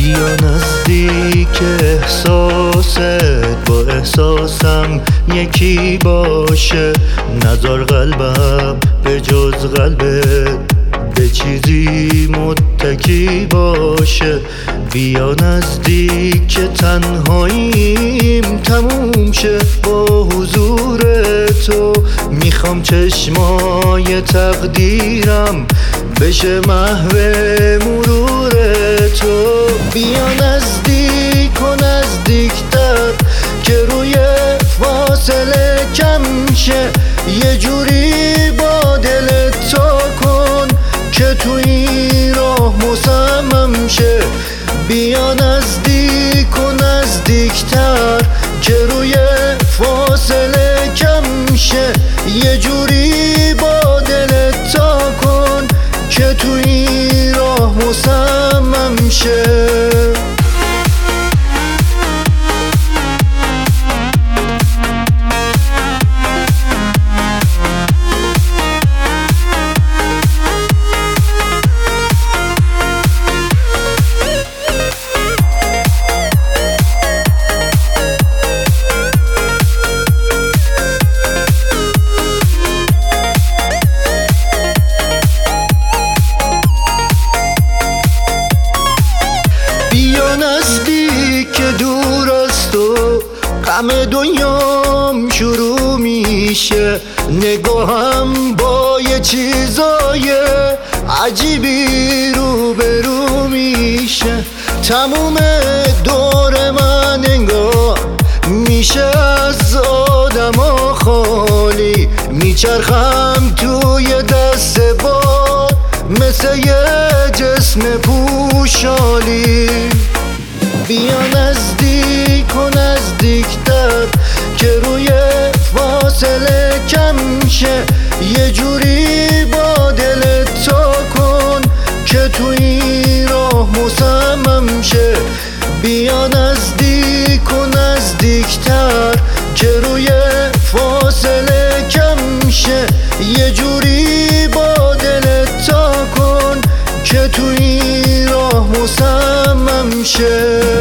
بیا نزدیک، احساست با احساسم یکی باشه. نذار قلبم به جز قلبت به چیزی متکی باشه. بیا نزدیک که تنهاییم تموم شه با حضور تو. میخوام چشمای تقدیرم بشه محو مرور تو. بیا نزدیک و نزدیکتر که روی فاصله کم شه. یه جوری با دل تو کن که تو این راه مصمم شه. بیا نزدیک و نزدیکتر که روی فاصله کم شه. یه جوری با دل تو کن که تو این راه مصمم شه. بیا نزدیک که دور از تو غم دنیام شروع میشه. نگاهم با یه چیزای عجیبی روبرو میشه. تموم دور من انگار میشه از آدما خالی. میچرخم توی دست باد مثل یه جسم پوشالی. بیا نزدیک و نزدیکتر که روی فاصله کم شه. یه جوری با دل تو کن که تو این راه مصمم شه. بیا نزدیک و نزدیکتر که روی فاصله کم شه. یه جوری با دل تو کن که تو این راه مصمم شه.